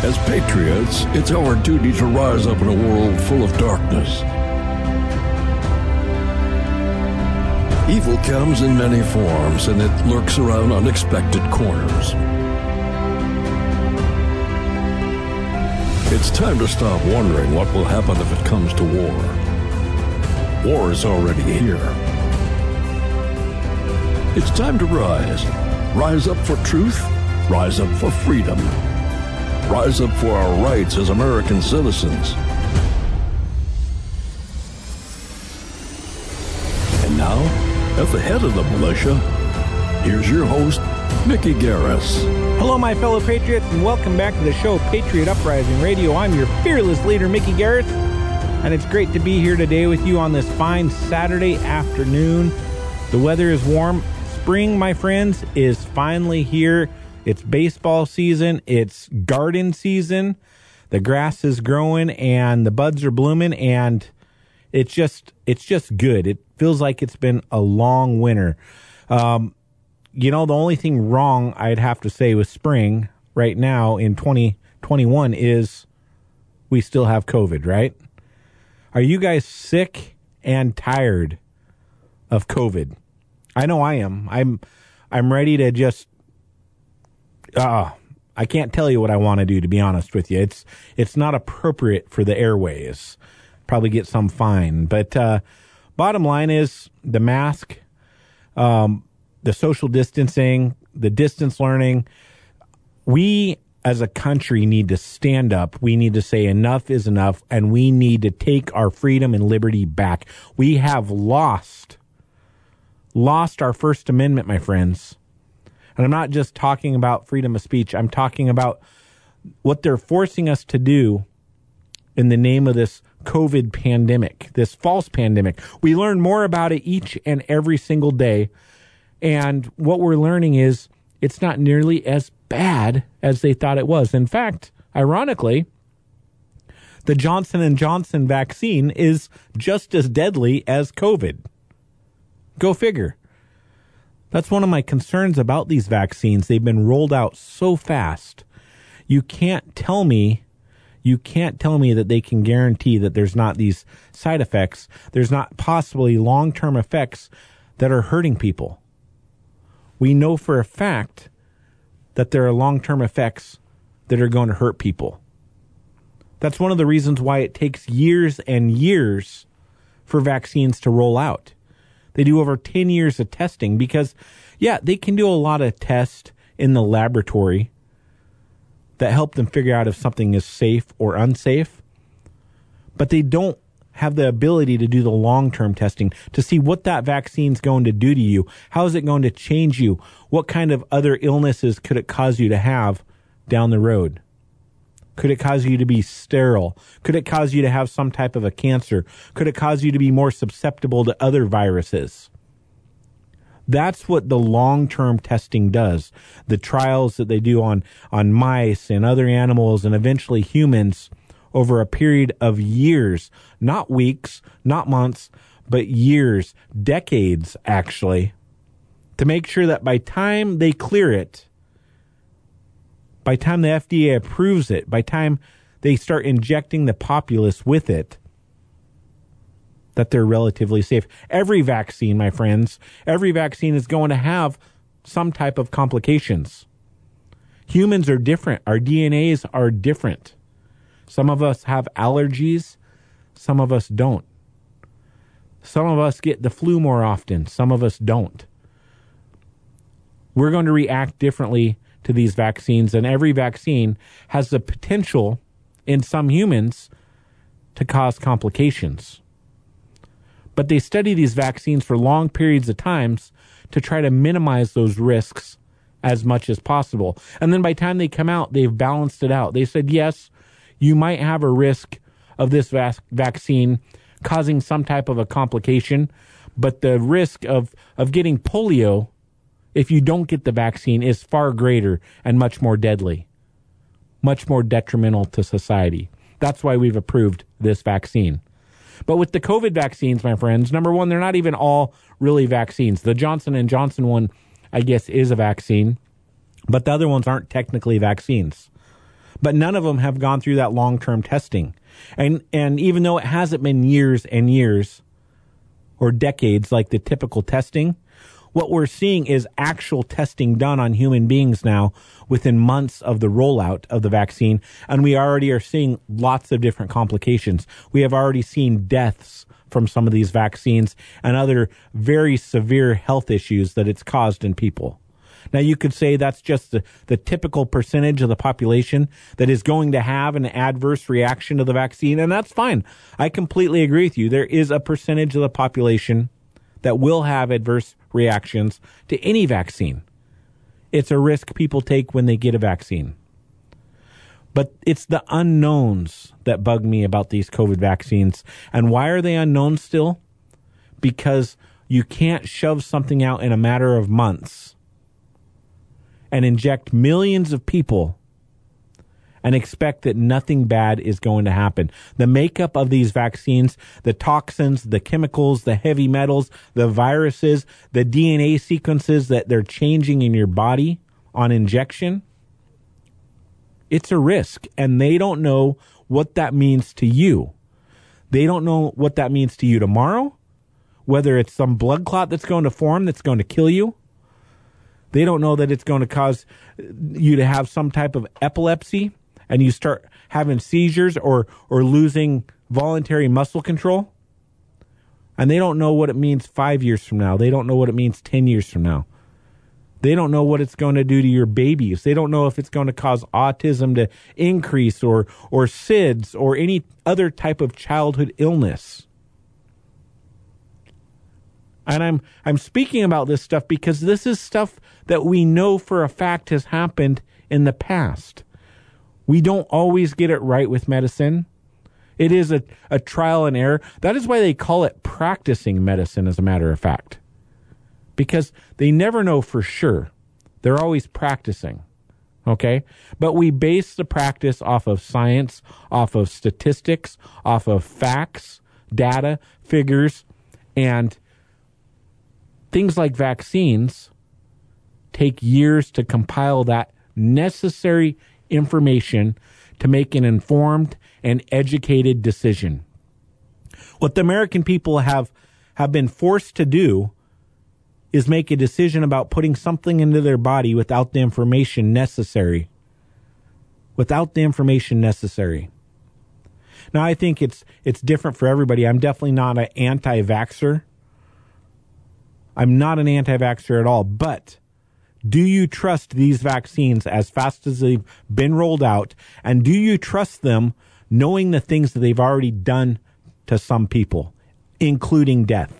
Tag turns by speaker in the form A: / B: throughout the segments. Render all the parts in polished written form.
A: As patriots, it's our duty to rise up in a world full of darkness. Evil comes in many forms, and it lurks around unexpected corners. It's time to stop wondering what will happen if it comes to war. War is already here. It's time to rise. Rise up for truth. Rise up for freedom. Rise up for our rights as American citizens. And now, at the head of the militia, here's your host, Mickey Garris.
B: Hello, my fellow patriots, and welcome back to the show, Patriot Uprising Radio. I'm your fearless leader, Mickey Garris, and it's great to be here today with you on this fine Saturday afternoon. The weather is warm. Spring, my friends, is finally here. It's baseball season. It's garden season. The grass is growing and the buds are blooming, and it's just good. It feels like it's been a long winter. The only thing wrong I'd have to say with spring right now in 2021 is we still have COVID, right? Are you guys sick and tired of COVID? I know I am. I'm ready to just I can't tell you what I want to do, to be honest with you. It's not appropriate for the airways. Probably get some fine. But bottom line is the mask, the social distancing, the distance learning. We as a country need to stand up. We need to say enough is enough, and we need to take our freedom and liberty back. We have lost our First Amendment, my friends. And I'm not just talking about freedom of speech. I'm talking about what they're forcing us to do in the name of this COVID pandemic, this false pandemic. We learn more about it each and every single day. And what we're learning is it's not nearly as bad as they thought it was. In fact, ironically, the Johnson & Johnson vaccine is just as deadly as COVID. Go figure. That's one of my concerns about these vaccines. They've been rolled out so fast. You can't tell me that they can guarantee that there's not these side effects. There's not possibly long-term effects that are hurting people. We know for a fact that there are long-term effects that are going to hurt people. That's one of the reasons why it takes years and years for vaccines to roll out. They do over 10 years of testing because, they can do a lot of tests in the laboratory that help them figure out if something is safe or unsafe. But they don't have the ability to do the long-term testing to see what that vaccine's going to do to you. How is it going to change you? What kind of other illnesses could it cause you to have down the road? Could it cause you to be sterile? Could it cause you to have some type of a cancer? Could it cause you to be more susceptible to other viruses? That's what the long-term testing does. The trials that they do on mice and other animals and eventually humans over a period of years, not weeks, not months, but years, decades actually, to make sure that by time they clear it, by time the FDA approves it, by time they start injecting the populace with it, that they're relatively safe. Every vaccine, my friends, every vaccine is going to have some type of complications. Humans are different. Our DNAs are different. Some of us have allergies. Some of us don't. Some of us get the flu more often. Some of us don't. We're going to react differently to these vaccines, and every vaccine has the potential in some humans to cause complications. But they study these vaccines for long periods of times to try to minimize those risks as much as possible. And then by the time they come out, they've balanced it out. They said, yes, you might have a risk of this vaccine causing some type of a complication, but the risk of getting polio if you don't get the vaccine is far greater and much more deadly, much more detrimental to society. That's why we've approved this vaccine. But with the COVID vaccines, my friends, number one, they're not even all really vaccines. The Johnson & Johnson one, I guess, is a vaccine, but the other ones aren't technically vaccines. but none of them have gone through that long-term testing. And even though it hasn't been years and years or decades like the typical testing, what we're seeing is actual testing done on human beings now within months of the rollout of the vaccine. And we already are seeing lots of different complications. We have already seen deaths from some of these vaccines and other very severe health issues that it's caused in people. Now, you could say that's just the typical percentage of the population that is going to have an adverse reaction to the vaccine, and that's fine. I completely agree with you. There is a percentage of the population that will have adverse reactions to any vaccine. It's a risk people take when they get a vaccine. But it's the unknowns that bug me about these COVID vaccines. And why are they unknown still? Because you can't shove something out in a matter of months and inject millions of people and expect that nothing bad is going to happen. The makeup of these vaccines, the toxins, the chemicals, the heavy metals, the viruses, the DNA sequences that they're changing in your body on injection, it's a risk, and they don't know what that means to you. They don't know what that means to you tomorrow, whether it's some blood clot that's going to form that's going to kill you. They don't know that it's going to cause you to have some type of epilepsy and you start having seizures or losing voluntary muscle control. And they don't know what it means 5 years from now. They don't know what it means 10 years from now. They don't know what it's going to do to your babies. They don't know if it's going to cause autism to increase or SIDS or any other type of childhood illness. And I'm speaking about this stuff because this is stuff that we know for a fact has happened in the past. We don't always get it right with medicine. It is a trial and error. That is why they call it practicing medicine, as a matter of fact. Because they never know for sure. They're always practicing. Okay? But we base the practice off of science, off of statistics, off of facts, data, figures, and things like vaccines take years to compile that necessary information to make an informed and educated decision. What the American people have been forced to do is make a decision about putting something into their body without the information necessary. Without the information necessary. Now, I think it's different for everybody. I'm definitely not an anti-vaxxer. I'm not an anti-vaxxer at all, but do you trust these vaccines as fast as they've been rolled out? And do you trust them knowing the things that they've already done to some people, including death?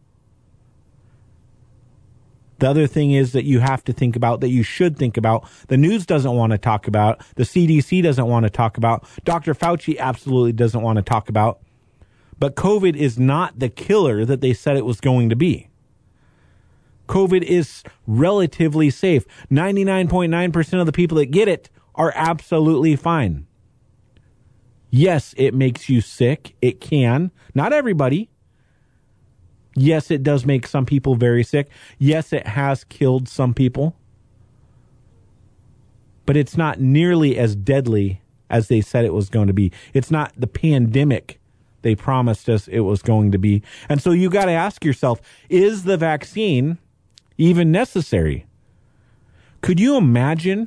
B: The other thing is that you have to think about, that you should think about, the news doesn't want to talk about, the CDC doesn't want to talk about, Dr. Fauci absolutely doesn't want to talk about, but COVID is not the killer that they said it was going to be. COVID is relatively safe. 99.9% of the people that get it are absolutely fine. Yes, it makes you sick. It can. Not everybody. Yes, it does make some people very sick. Yes, it has killed some people. But it's not nearly as deadly as they said it was going to be. It's not the pandemic they promised us it was going to be. And so you got to ask yourself, is the vaccine even necessary? Could you imagine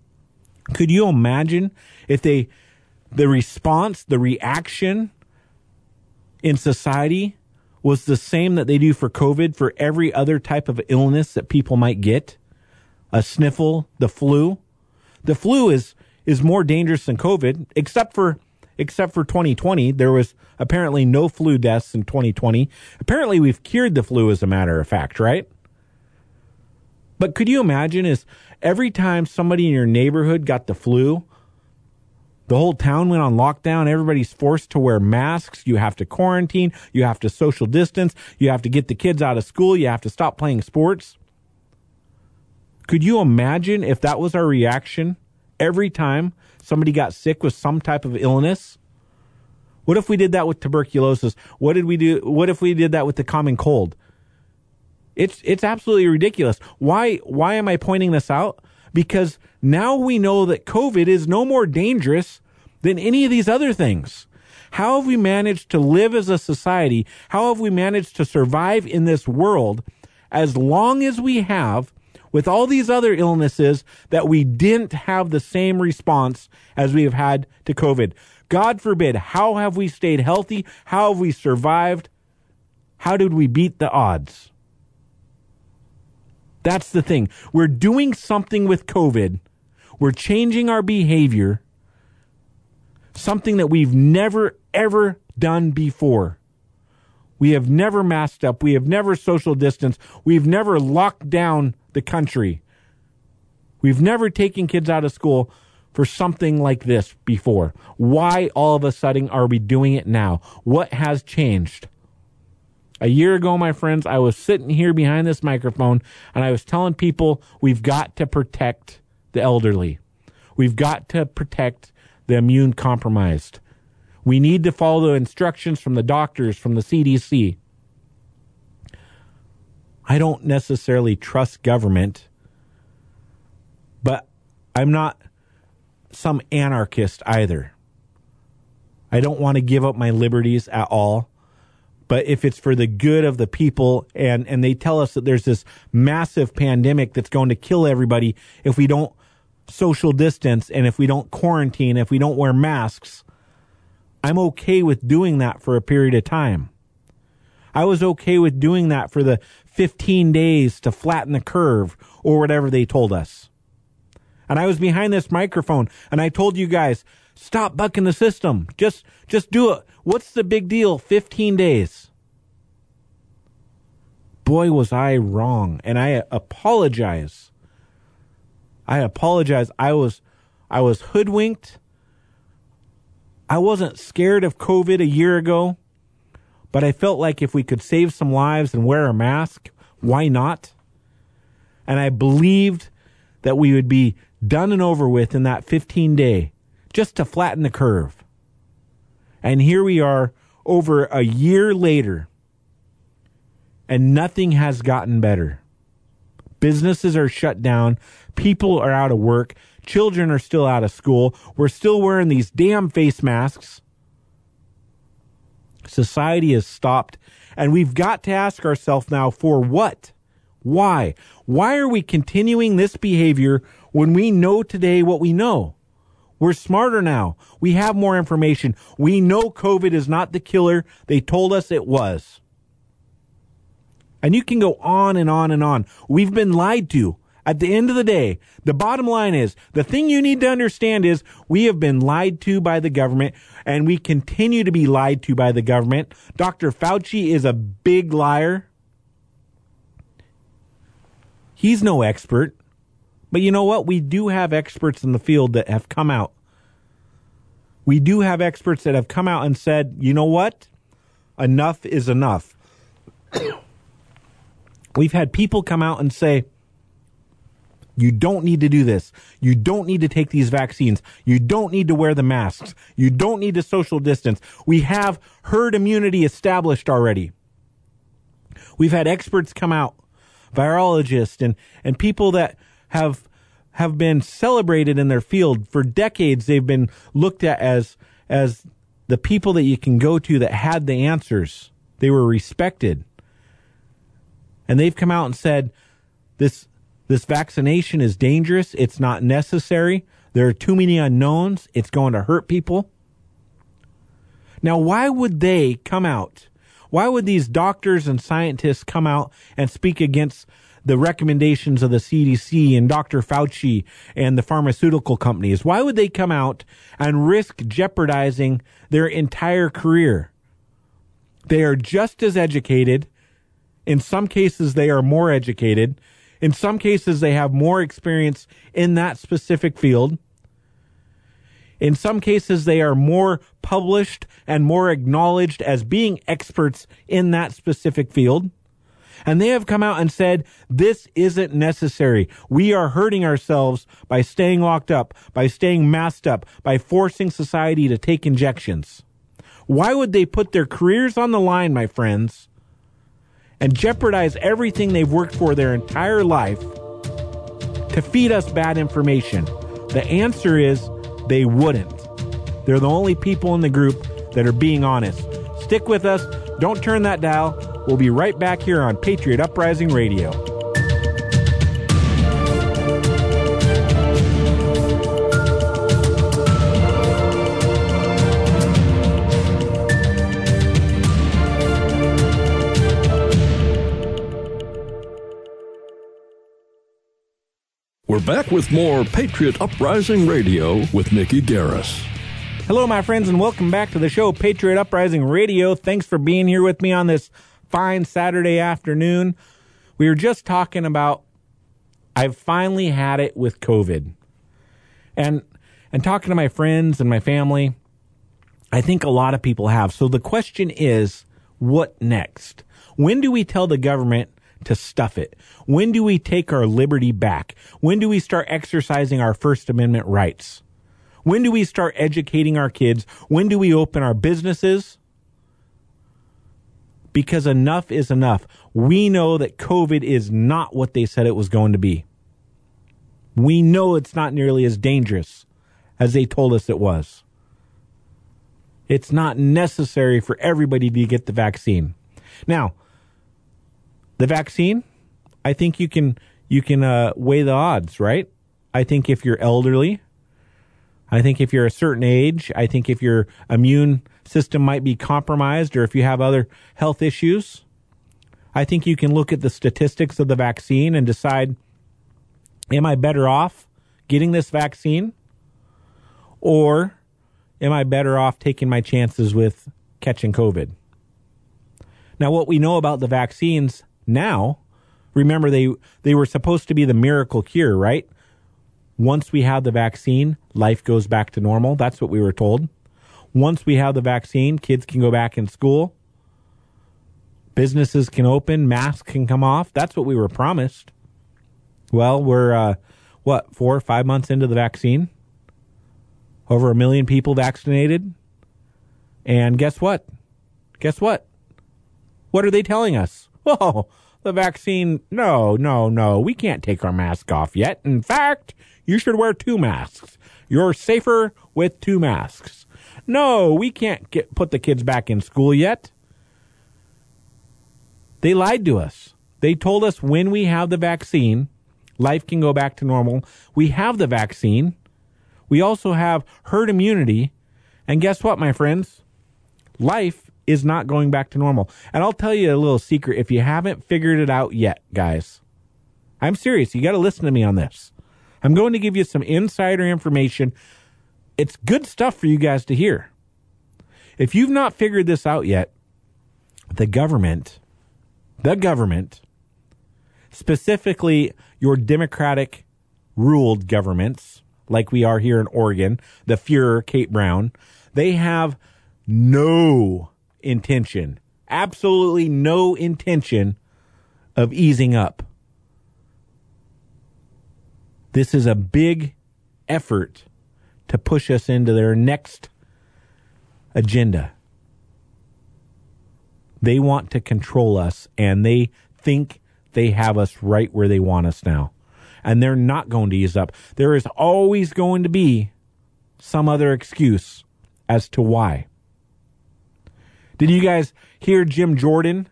B: if the response, the reaction in society was the same that they do for COVID for every other type of illness that people might get? A sniffle, the flu. The flu is more dangerous than COVID, except for 2020. There was apparently no flu deaths in 2020. Apparently we've cured the flu, as a matter of fact, right? But could you imagine is every time somebody in your neighborhood got the flu, the whole town went on lockdown, everybody's forced to wear masks, you have to quarantine, you have to social distance, you have to get the kids out of school, you have to stop playing sports? Could you imagine if that was our reaction every time somebody got sick with some type of illness? What if we did that with tuberculosis? What if we did that with the common cold? It's absolutely ridiculous. Why am I pointing this out? because now we know that COVID is no more dangerous than any of these other things. How have we managed to live as a society? How have we managed to survive in this world as long as we have with all these other illnesses that we didn't have the same response as we have had to COVID? God forbid, how have we stayed healthy? How have we survived? How did we beat the odds? That's the thing. We're doing something with COVID. We're changing our behavior, something that we've never, ever done before. We have never masked up. We have never social distanced. We've never locked down the country. We've never taken kids out of school for something like this before. Why all of a sudden are we doing it now? What has changed? A year ago, my friends, I was sitting here behind this microphone and I was telling people we've got to protect the elderly. We've got to protect the immune compromised. We need to follow the instructions from the doctors, from the CDC. I don't necessarily trust government, but I'm not some anarchist either. I don't want to give up my liberties at all. But if it's for the good of the people, and they tell us that there's this massive pandemic that's going to kill everybody if we don't social distance and if we don't quarantine, if we don't wear masks, I'm okay with doing that for a period of time. I was okay with doing that for the 15 days to flatten the curve or whatever they told us. And I was behind this microphone and I told you guys, stop bucking the system. Just do it. What's the big deal? 15 days. Boy, was I wrong. And I apologize. I was hoodwinked. I wasn't scared of COVID a year ago, but I felt like if we could save some lives and wear a mask, why not? And I believed that we would be done and over with in that 15-day, just to flatten the curve. And here we are over a year later, and nothing has gotten better. Businesses are shut down. People are out of work. Children are still out of school. We're still wearing these damn face masks. Society has stopped. And we've got to ask ourselves now, for what? Why? Why are we continuing this behavior when we know today what we know? We're smarter now. We have more information. We know COVID is not the killer they told us it was. And you can go on and on and on. We've been lied to. At the end of the day, the bottom line is, the thing you need to understand is we have been lied to by the government, and we continue to be lied to by the government. Dr. Fauci is a big liar. He's no expert. But you know what? We do have experts in the field that have come out. We do have experts that have come out and said, you know what? Enough is enough. We've had people come out and say, you don't need to do this. You don't need to take these vaccines. You don't need to wear the masks. You don't need to social distance. We have herd immunity established already. We've had experts come out, virologists and people that have been celebrated in their field for decades. They've been looked at as the people that you can go to that had the answers. They were respected. And they've come out and said, this vaccination is dangerous. It's not necessary. There are too many unknowns. It's going to hurt people. Now, why would they come out? Why would these doctors and scientists come out and speak against the recommendations of the CDC and Dr. Fauci and the pharmaceutical companies? Why would they come out and risk jeopardizing their entire career? They are just as educated. In some cases, they are more educated. In some cases, they have more experience in that specific field. In some cases, they are more published and more acknowledged as being experts in that specific field. And they have come out and said, this isn't necessary. We are hurting ourselves by staying locked up, by staying masked up, by forcing society to take injections. Why would they put their careers on the line, my friends, and jeopardize everything they've worked for their entire life to feed us bad information? The answer is they wouldn't. They're the only people in the group that are being honest. Stick with us. Don't turn that dial. We'll be right back here on Patriot Uprising Radio.
A: We're back with more Patriot Uprising Radio with Mickey Garris.
B: Hello, my friends, and welcome back to the show, Patriot Uprising Radio. Thanks for being here with me on this fine Saturday afternoon. We were just talking about I've finally had it with COVID. And talking to my friends and my family, I think a lot of people have. So the question is, what next? When do we tell the government to stuff it? When do we take our liberty back? When do we start exercising our First Amendment rights? When do we start educating our kids? When do we open our businesses? Because enough is enough. We know that COVID is not what they said it was going to be. We know it's not nearly as dangerous as they told us it was. It's not necessary for everybody to get the vaccine. Now, the vaccine, I think you can weigh the odds, right? I think if you're elderly, I think if you're a certain age, I think if your immune system might be compromised or if you have other health issues, I think you can look at the statistics of the vaccine and decide, am I better off getting this vaccine or am I better off taking my chances with catching COVID? Now, what we know about the vaccines now, remember they were supposed to be the miracle cure, right? Once we have the vaccine, life goes back to normal. That's what we were told. Once we have the vaccine, kids can go back in school. Businesses can open. Masks can come off. That's what we were promised. Well, we're, 4 or 5 months into the vaccine? Over 1 million people vaccinated. And guess what? What are they telling us? Oh, the vaccine, no, we can't take our mask off yet. In fact, you should wear 2 masks. You're safer with 2 masks. No, we can't put the kids back in school yet. They lied to us. They told us when we have the vaccine, life can go back to normal. We have the vaccine. We also have herd immunity. And guess what, my friends? Life is not going back to normal. And I'll tell you a little secret if you haven't figured it out yet, guys. I'm serious. You got to listen to me on this. I'm going to give you some insider information. It's good stuff for you guys to hear. If you've not figured this out yet, the government, specifically your Democratic ruled governments, like we are here in Oregon, the Fuhrer, Kate Brown, they have no intention, absolutely no intention of easing up. This is a big effort to push us into their next agenda. They want to control us, and they think they have us right where they want us now. And they're not going to ease up. There is always going to be some other excuse as to why. Did you guys hear Jim Jordan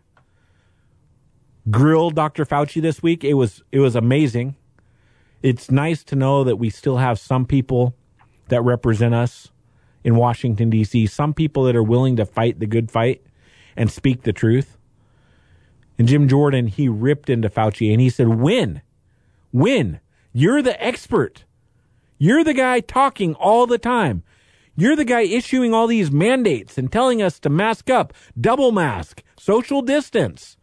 B: grill Dr. Fauci this week? It was amazing. It's nice to know that we still have some people that represent us in Washington, D.C., some people that are willing to fight the good fight and speak the truth. And Jim Jordan, he ripped into Fauci and he said, When? You're the expert. You're the guy talking all the time. You're the guy issuing all these mandates and telling us to mask up, double mask, social distance.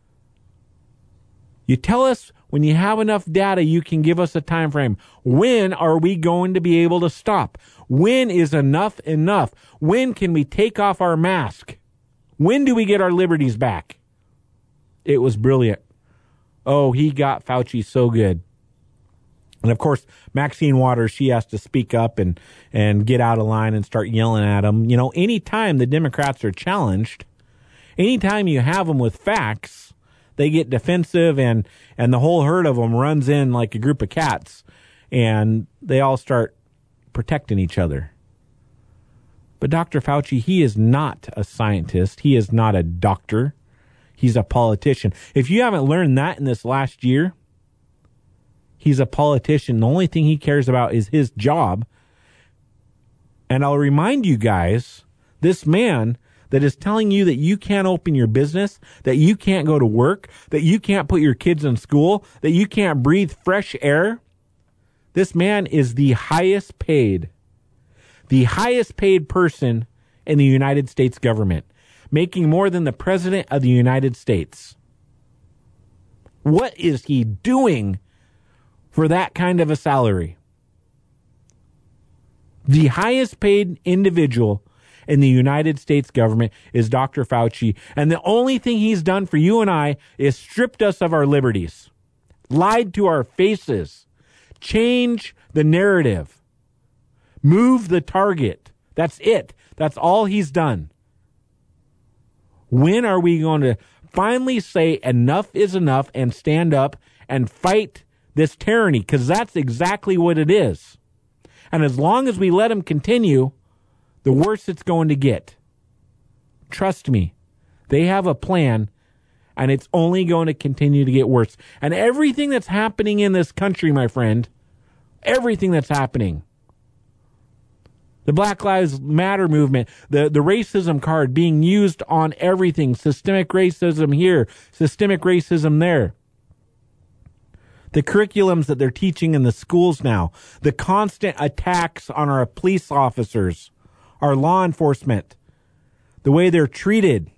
B: You tell us when you have enough data, you can give us a time frame. When are we going to be able to stop? When is enough enough? When can we take off our mask? When do we get our liberties back? It was brilliant. Oh, he got Fauci so good. And of course, Maxine Waters, she has to speak up and get out of line and start yelling at him. You know, anytime the Democrats are challenged, anytime you have them with facts, they get defensive, and the whole herd of them runs in like a group of cats, and they all start protecting each other. But Dr. Fauci, he is not a scientist. He is not a doctor. He's a politician. If you haven't learned that in this last year, he's a politician. The only thing he cares about is his job. And I'll remind you guys, this man that is telling you that you can't open your business, that you can't go to work, that you can't put your kids in school, that you can't breathe fresh air, this man is the highest paid person in the United States government, making more than the President of the United States. What is he doing for that kind of a salary? The highest paid individual in the United States government is Dr. Fauci. And the only thing he's done for you and I is stripped us of our liberties, lied to our faces, change the narrative, move the target. That's it. That's all he's done. When are we going to finally say enough is enough and stand up and fight this tyranny? Because that's exactly what it is. And as long as we let him continue, the worse it's going to get. Trust me, they have a plan, and it's only going to continue to get worse. And everything that's happening in this country, my friend, everything that's happening, the Black Lives Matter movement, the racism card being used on everything, systemic racism here, systemic racism there, the curriculums that they're teaching in the schools now, the constant attacks on our police officers, our law enforcement, the way they're treated.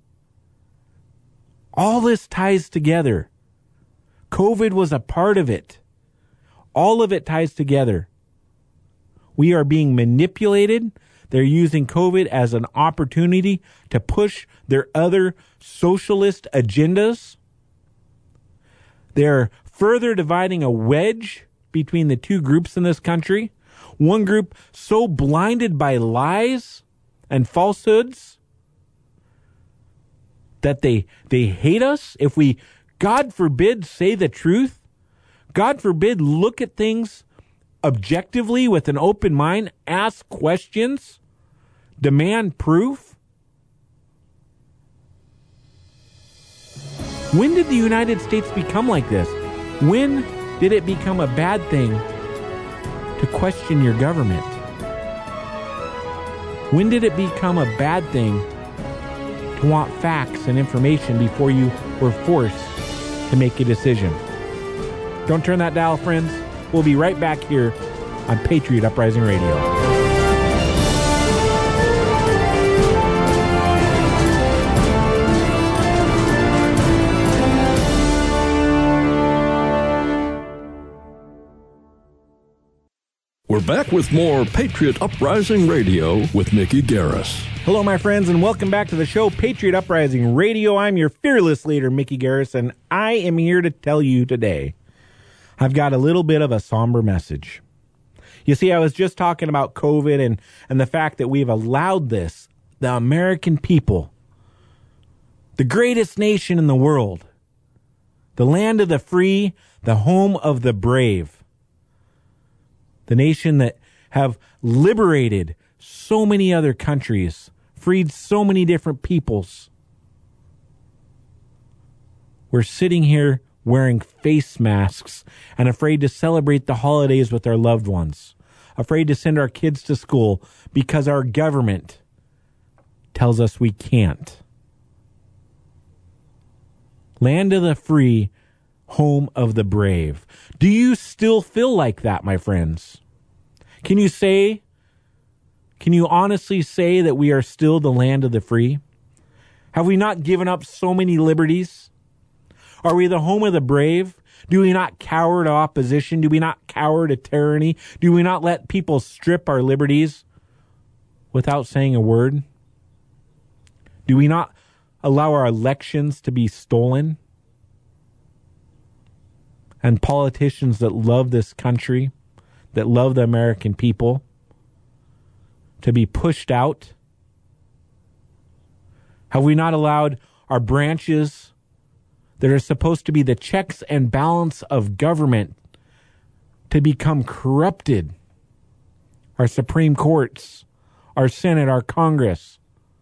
B: All this ties together. COVID was a part of it. All of it ties together. We are being manipulated. They're using COVID as an opportunity to push their other socialist agendas. They're further dividing a wedge between the two groups in this country. One group so blinded by lies and falsehoods that they hate us. If we, God forbid, say the truth, God forbid, look at things objectively with an open mind, ask questions, demand proof. When did the United States become like this? When did it become a bad thing to question your government? When did it become a bad thing to want facts and information before you were forced to make a decision? Don't turn that dial, friends. We'll be right back here on Patriot Uprising Radio.
A: We're back with more Patriot Uprising Radio with Mickey Garris.
B: Hello, my friends, and welcome back to the show, Patriot Uprising Radio. I'm your fearless leader, Mickey Garris, and I am here to tell you today I've got a little bit of a somber message. You see, I was just talking about COVID and the fact that we've allowed this, the American people, the greatest nation in the world, the land of the free, the home of the brave, the nation that have liberated so many other countries, freed so many different peoples. We're sitting here wearing face masks and afraid to celebrate the holidays with our loved ones, afraid to send our kids to school because our government tells us we can't. Land of the free, home of the brave. Do you still feel like that, my friends? Can you honestly say that we are still the land of the free? Have we not given up so many liberties? Are we the home of the brave? Do we not cower to opposition? Do we not cower to tyranny? Do we not let people strip our liberties without saying a word? Do we not allow our elections to be stolen? And politicians that love this country, that love the American people, to be pushed out? Have we not allowed our branches that are supposed to be the checks and balance of government to become corrupted. Our Supreme Courts, our Senate, our Congress,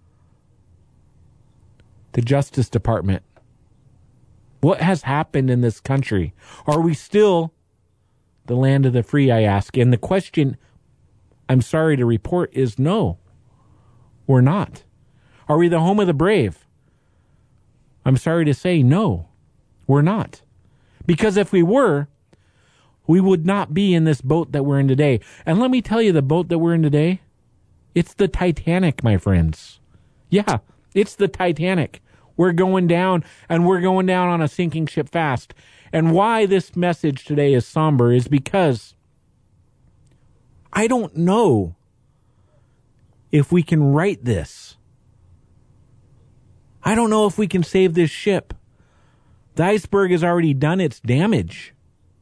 B: the Justice Department. What has happened in this country? Are we still the land of the free, I ask? And the question, I'm sorry to report, is no, we're not. Are we the home of the brave? I'm sorry to say, no, we're not. Because if we were, we would not be in this boat that we're in today. And let me tell you, the boat that we're in today, it's the Titanic, my friends. Yeah, it's the Titanic. We're going down, and we're going down on a sinking ship fast. And why this message today is somber is because I don't know if we can right this. I don't know if we can save this ship. The iceberg has already done its damage.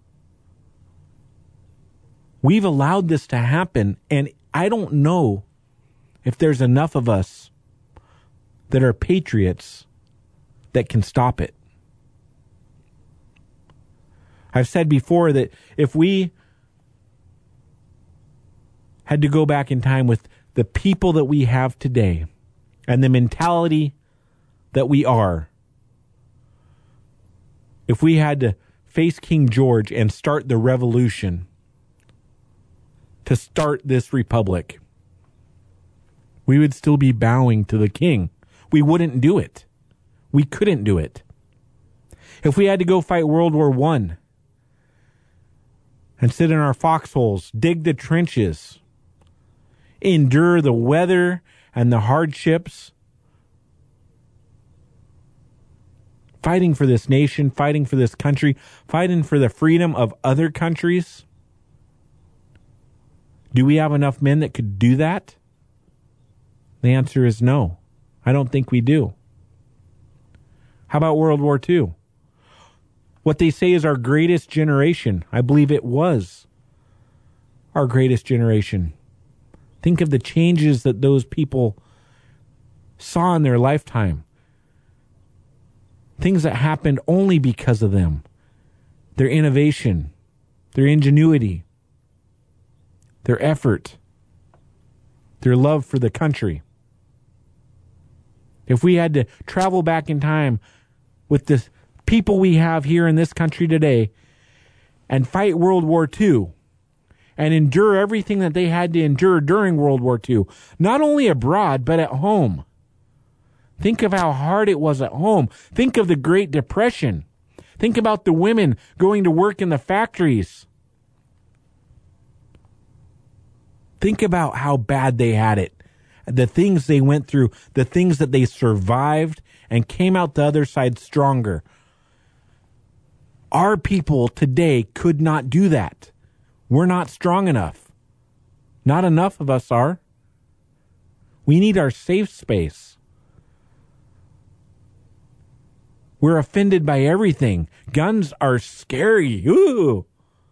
B: We've allowed this to happen, and I don't know if there's enough of us that are patriots that can stop it. I've said before that if we had to go back in time with the people that we have today and the mentality that we are, if we had to face King George and start the revolution to start this republic, we would still be bowing to the king. We wouldn't do it. We couldn't do it. If we had to go fight World War I and sit in our foxholes, dig the trenches, endure the weather and the hardships, fighting for this nation, fighting for this country, fighting for the freedom of other countries, do we have enough men that could do that? The answer is no. I don't think we do. How about World War II? What they say is our greatest generation. I believe it was our greatest generation. Think of the changes that those people saw in their lifetime. Things that happened only because of them. Their innovation, their ingenuity, their effort, their love for the country. If we had to travel back in time with the people we have here in this country today and fight World War II and endure everything that they had to endure during World War II, not only abroad, but at home. Think of how hard it was at home. Think of the Great Depression. Think about the women going to work in the factories. Think about how bad they had it. The things they went through, the things that they survived and came out the other side stronger. Our people today could not do that. We're not strong enough. Not enough of us are. We need our safe space. We're offended by everything. Guns are scary. Ooh.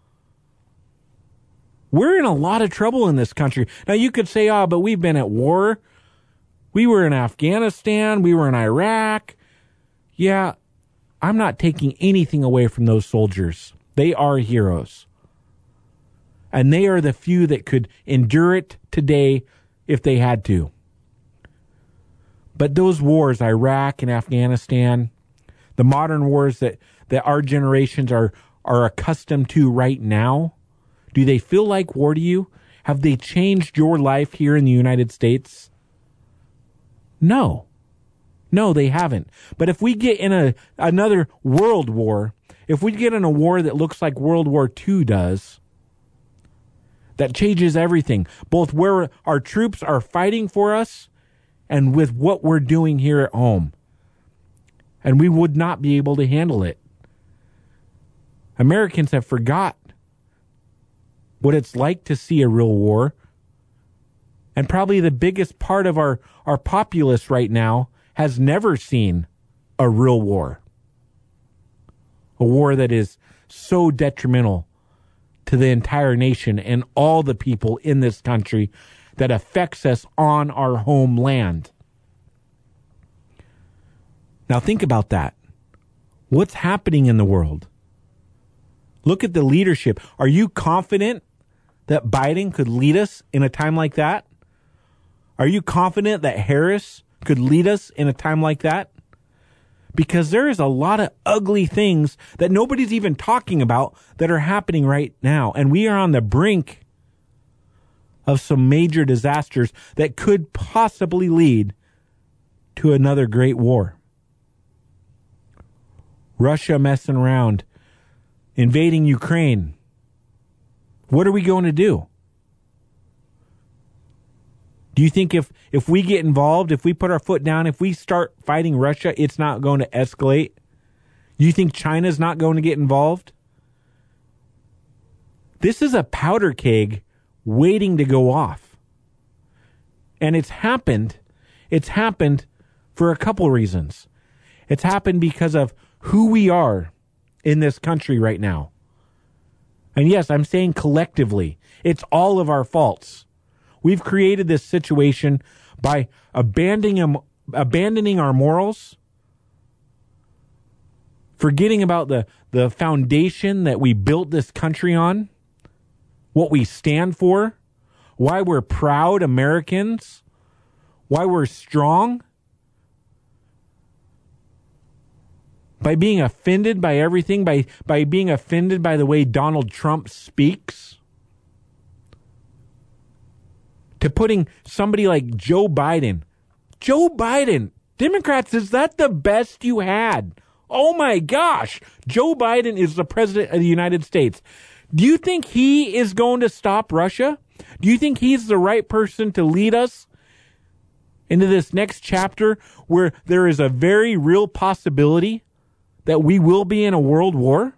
B: We're in a lot of trouble in this country. Now, you could say, but we've been at war. We were in Afghanistan. We were in Iraq. Yeah, I'm not taking anything away from those soldiers. They are heroes. And they are the few that could endure it today if they had to. But those wars, Iraq and Afghanistan, the modern wars that our generations are accustomed to right now, do they feel like war to you? Have they changed your life here in the United States? No. No, they haven't. But if we get in another world war, if we get in a war that looks like World War II does, that changes everything, both where our troops are fighting for us and with what we're doing here at home. And we would not be able to handle it. Americans have forgot what it's like to see a real war. And probably the biggest part of our populace right now has never seen a real war. A war that is so detrimental to the entire nation and all the people in this country that affects us on our homeland. Now think about that. What's happening in the world? Look at the leadership. Are you confident that Biden could lead us in a time like that? Are you confident that Harris could lead us in a time like that? Because there is a lot of ugly things that nobody's even talking about that are happening right now. And we are on the brink of some major disasters that could possibly lead to another great war. Russia messing around, invading Ukraine. What are we going to do? Do you think if we get involved, if we put our foot down, if we start fighting Russia, it's not going to escalate? Do you think China's not going to get involved? This is a powder keg waiting to go off. And it's happened for a couple reasons. It's happened because of who we are in this country right now. And yes, I'm saying collectively, it's all of our faults. We've created this situation by abandoning our morals, forgetting about the foundation that we built this country on, what we stand for, why we're proud Americans, why we're strong. By being offended by everything, by being offended by the way Donald Trump speaks, to putting somebody like Joe Biden, Democrats, is that the best you had? Oh my gosh, Joe Biden is the president of the United States. Do you think he is going to stop Russia? Do you think he's the right person to lead us into this next chapter where there is a very real possibility that we will be in a world war?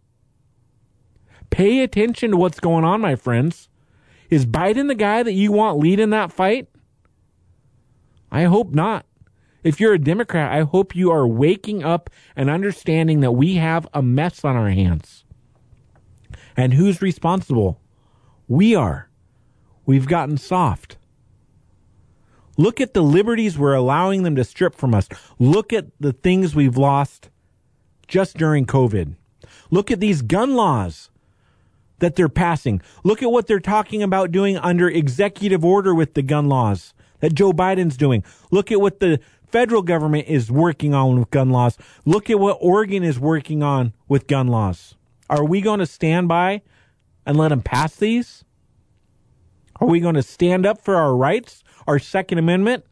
B: Pay attention to what's going on, my friends. Is Biden the guy that you want leading that fight? I hope not. If you're a Democrat, I hope you are waking up and understanding that we have a mess on our hands. And who's responsible? We are. We've gotten soft. Look at the liberties we're allowing them to strip from us. Look at the things we've lost just during COVID. Look at these gun laws that they're passing. Look at what they're talking about doing under executive order with the gun laws that Joe Biden's doing. Look at what the federal government is working on with gun laws. Look at what Oregon is working on with gun laws. Are we going to stand by and let them pass these? Are we going to stand up for our rights? Our Second Amendment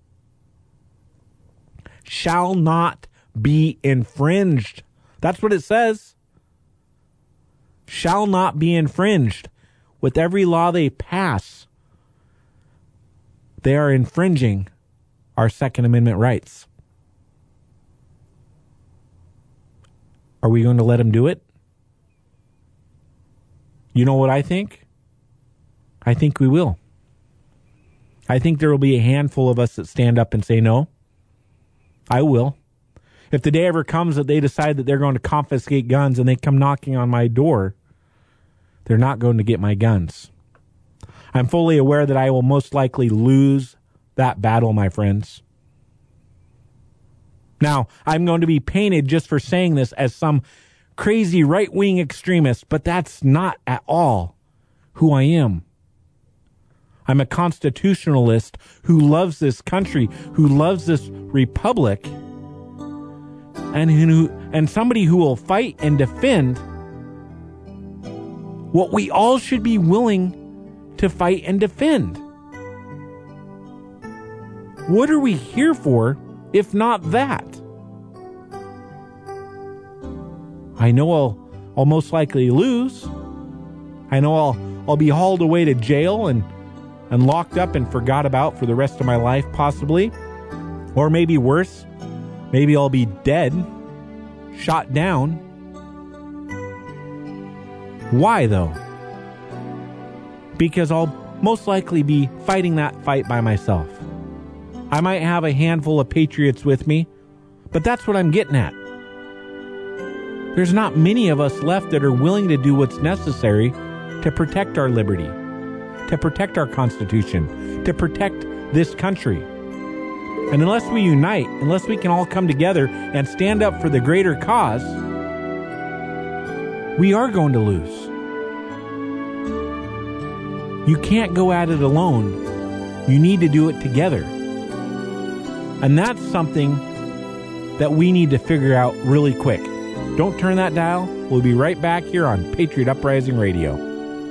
B: shall not be infringed. That's what it says. Shall not be infringed. With every law they pass, they are infringing our Second Amendment rights. Are we going to let them do it? You know what I think? I think we will. I think there will be a handful of us that stand up and say no. I will. If the day ever comes that they decide that they're going to confiscate guns and they come knocking on my door, they're not going to get my guns. I'm fully aware that I will most likely lose that battle, my friends. Now, I'm going to be painted just for saying this as some crazy right-wing extremist, but that's not at all who I am. I'm a constitutionalist who loves this country, who loves this republic, and somebody who will fight and defend what we all should be willing to fight and defend. What are we here for if not that? I know I'll most likely lose. I know I'll be hauled away to jail and locked up and forgot about for the rest of my life, possibly. Or maybe worse, maybe I'll be dead, shot down. Why, though? Because I'll most likely be fighting that fight by myself. I might have a handful of patriots with me, but that's what I'm getting at. There's not many of us left that are willing to do what's necessary to protect our liberty, to protect our Constitution, to protect this country. And unless we unite, unless we can all come together and stand up for the greater cause, we are going to lose. You can't go at it alone. You need to do it together. And that's something that we need to figure out really quick. Don't turn that dial. We'll be right back here on Patriot Uprising Radio.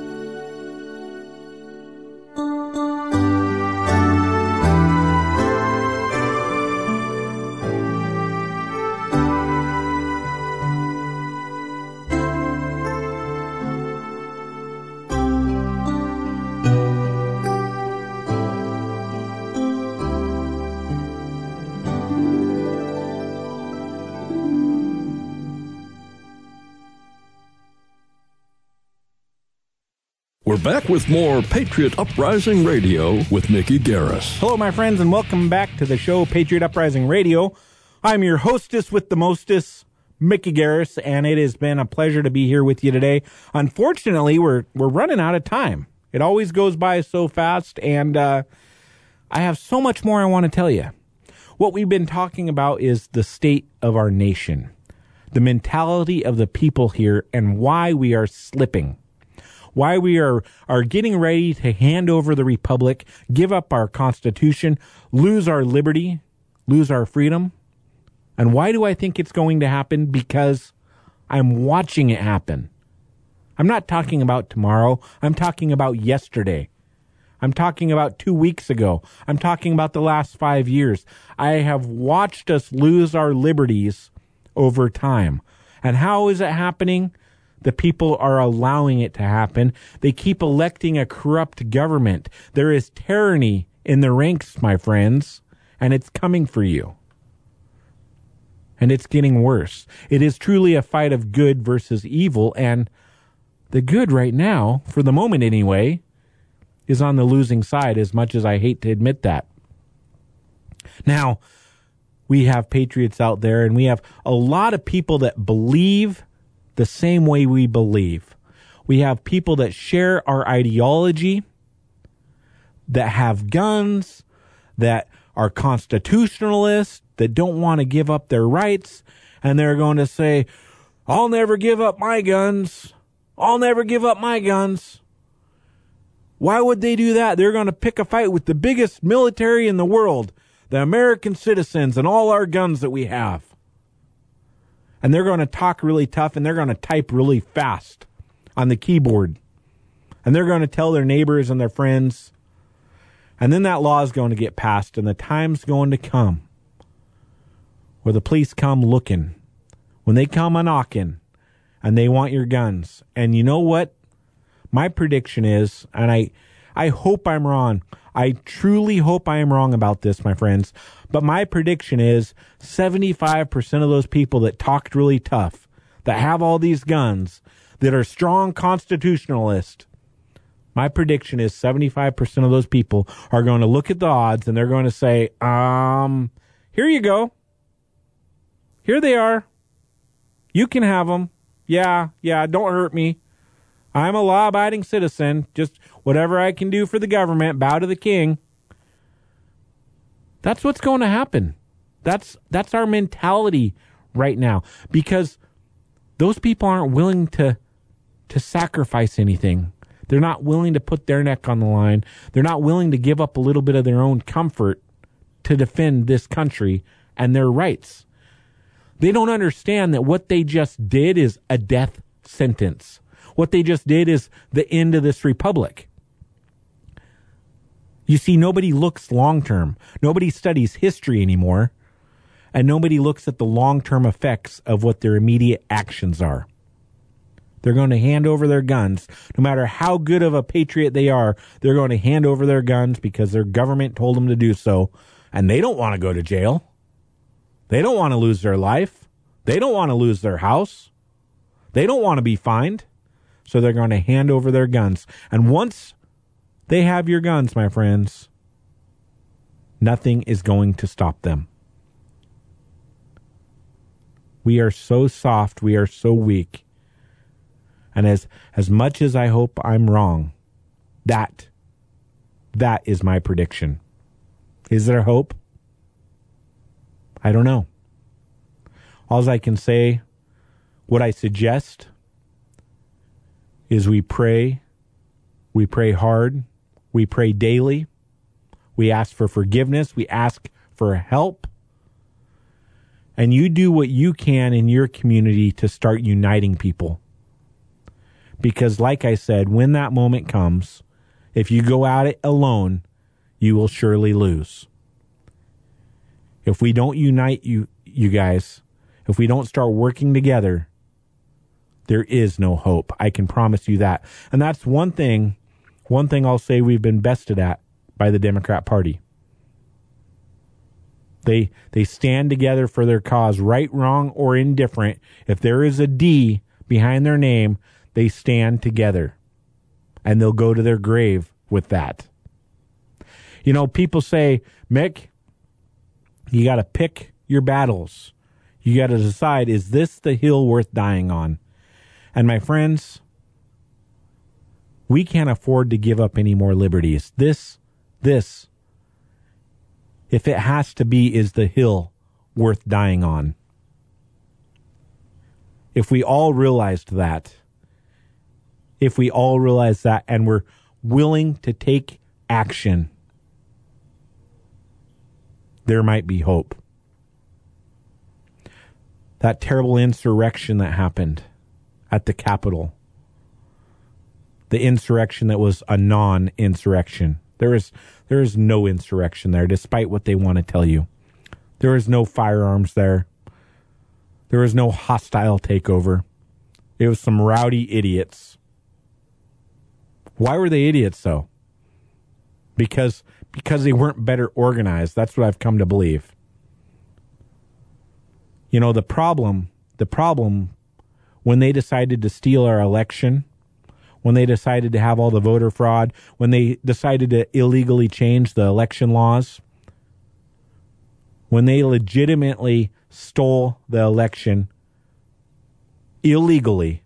A: We're back with more Patriot Uprising Radio with Mickey Garris.
B: Hello, my friends, and welcome back to the show, Patriot Uprising Radio. I'm your hostess with the mostest, Mickey Garris, and it has been a pleasure to be here with you today. Unfortunately, we're running out of time. It always goes by so fast, and I have so much more I want to tell you. What we've been talking about is the state of our nation, the mentality of the people here, and why we are slipping. Why we are getting ready to hand over the republic, give up our Constitution, lose our liberty, lose our freedom. And why do I think it's going to happen? Because I'm watching it happen. I'm not talking about tomorrow. I'm talking about yesterday. I'm talking about 2 weeks ago. I'm talking about the last 5 years. I have watched us lose our liberties over time. And how is it happening? The people are allowing it to happen. They keep electing a corrupt government. There is tyranny in the ranks, my friends, and it's coming for you. And it's getting worse. It is truly a fight of good versus evil, and the good right now, for the moment anyway, is on the losing side, as much as I hate to admit that. Now, we have patriots out there, and we have a lot of people that believe the same way we believe. We have people that share our ideology, that have guns, that are constitutionalists, that don't want to give up their rights, and they're going to say, I'll never give up my guns. I'll never give up my guns. Why would they do that? They're going to pick a fight with the biggest military in the world, the American citizens, and all our guns that we have. And they're going to talk really tough, and they're going to type really fast on the keyboard. And they're going to tell their neighbors and their friends. And then that law is going to get passed, and the time's going to come where the police come looking, when they come a-knocking, and they want your guns. And you know what? My prediction is, and I hope I'm wrong. I truly hope I am wrong about this, my friends. But my prediction is 75% of those people that talked really tough, that have all these guns, that are strong constitutionalists, my prediction is 75% of those people are going to look at the odds and they're going to say, here you go. Here they are. You can have them. Yeah, don't hurt me. I'm a law-abiding citizen. Just whatever I can do for the government, bow to the king. That's what's going to happen. That's our mentality right now, because those people aren't willing to sacrifice anything. They're not willing to put their neck on the line. They're not willing to give up a little bit of their own comfort to defend this country and their rights. They don't understand that what they just did is a death sentence. What they just did is the end of this republic. You see, nobody looks long-term. Nobody studies history anymore. And nobody looks at the long-term effects of what their immediate actions are. They're going to hand over their guns. No matter how good of a patriot they are, they're going to hand over their guns because their government told them to do so. And they don't want to go to jail. They don't want to lose their life. They don't want to lose their house. They don't want to be fined. So they're going to hand over their guns. And once they have your guns, my friends, nothing is going to stop them. We are so soft. We are so weak. And as much as I hope I'm wrong, that is my prediction. Is there hope? I don't know. All I can say, what I suggest, is we pray hard, we pray daily, we ask for forgiveness, we ask for help, and you do what you can in your community to start uniting people. Because like I said, when that moment comes, if you go at it alone, you will surely lose. If we don't unite you guys, if we don't start working together, there is no hope. I can promise you that. And that's one thing I'll say we've been bested at by the Democrat Party. They stand together for their cause, right, wrong, or indifferent. If there is a D behind their name, they stand together. And they'll go to their grave with that. You know, people say, Mick, you got to pick your battles. You got to decide, is this the hill worth dying on? And my friends, we can't afford to give up any more liberties. This, if it has to be, is the hill worth dying on. If we all realized that, and we're willing to take action, there might be hope. That terrible insurrection that happened at the Capitol, the insurrection that was a non-insurrection. There is no insurrection there, despite what they want to tell you. There is no firearms there. There is no hostile takeover. It was some rowdy idiots. Why were they idiots, though? Because they weren't better organized. That's what I've come to believe. You know, the problem, when they decided to steal our election, when they decided to have all the voter fraud, when they decided to illegally change the election laws, when they legitimately stole the election illegally,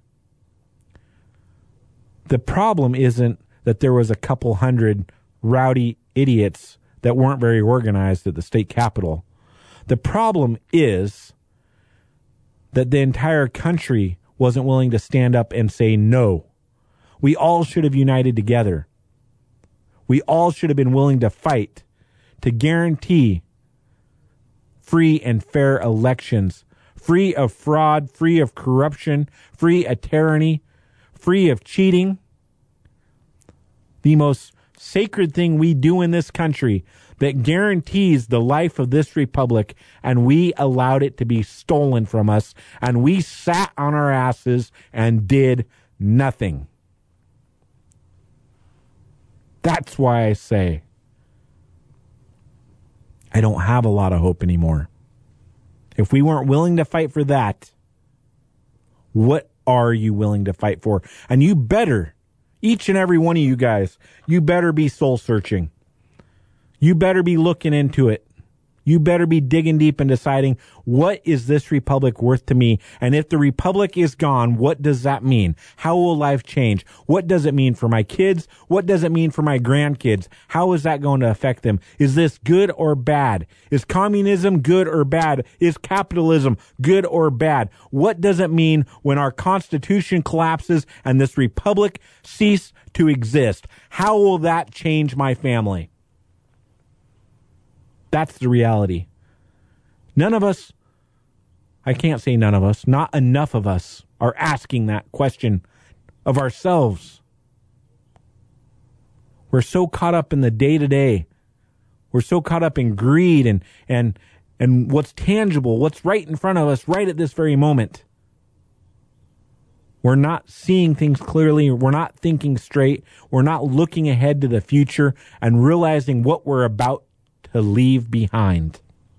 B: the problem isn't that there was a couple hundred rowdy idiots that weren't very organized at the state capitol. The problem is that the entire country wasn't willing to stand up and say no. We all should have united together. We all should have been willing to fight to guarantee free and fair elections, free of fraud, free of corruption, free of tyranny, free of cheating. The most sacred thing we do in this country that guarantees the life of this republic, and we allowed it to be stolen from us, and we sat on our asses and did nothing. That's why I say I don't have a lot of hope anymore. If we weren't willing to fight for that, what are you willing to fight for? And you better, each and every one of you guys, you better be soul searching. You better be looking into it. You better be digging deep and deciding, what is this republic worth to me? And if the republic is gone, what does that mean? How will life change? What does it mean for my kids? What does it mean for my grandkids? How is that going to affect them? Is this good or bad? Is communism good or bad? Is capitalism good or bad? What does it mean when our Constitution collapses and this republic ceases to exist? How will that change my family? That's the reality. None of us, I can't say none of us, not enough of us are asking that question of ourselves. We're so caught up in the day-to-day. We're so caught up in greed and what's tangible, what's right in front of us right at this very moment. We're not seeing things clearly. We're not thinking straight. We're not looking ahead to the future and realizing what we're about to leave behind.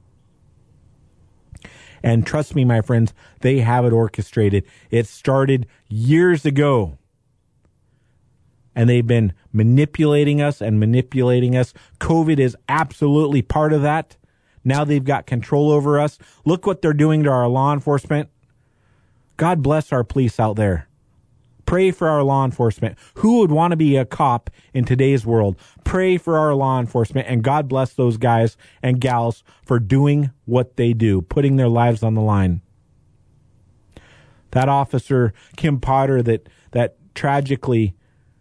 B: And trust me, my friends, they have it orchestrated. It started years ago. And they've been manipulating us. COVID is absolutely part of that. Now they've got control over us. Look what they're doing to our law enforcement. God bless our police out there. Pray for our law enforcement. Who would want to be a cop in today's world? Pray for our law enforcement, and God bless those guys and gals for doing what they do, putting their lives on the line. That officer, Kim Potter, that tragically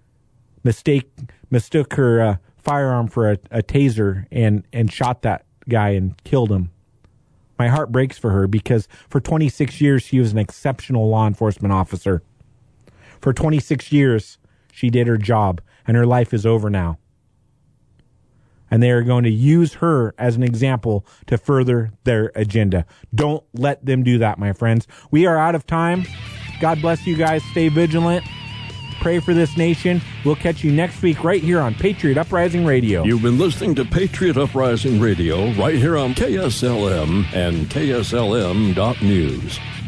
B: mistook her firearm for a taser and shot that guy and killed him. My heart breaks for her because for 26 years she was an exceptional law enforcement officer. For 26 years she did her job, and her life is over now. And they are going to use her as an example to further their agenda. Don't let them do that, my friends. We are out of time. God bless you guys. Stay vigilant. Pray for this nation. We'll catch you next week right here on Patriot Uprising Radio.
A: You've been listening to Patriot Uprising Radio right here on KSLM and KSLM.News.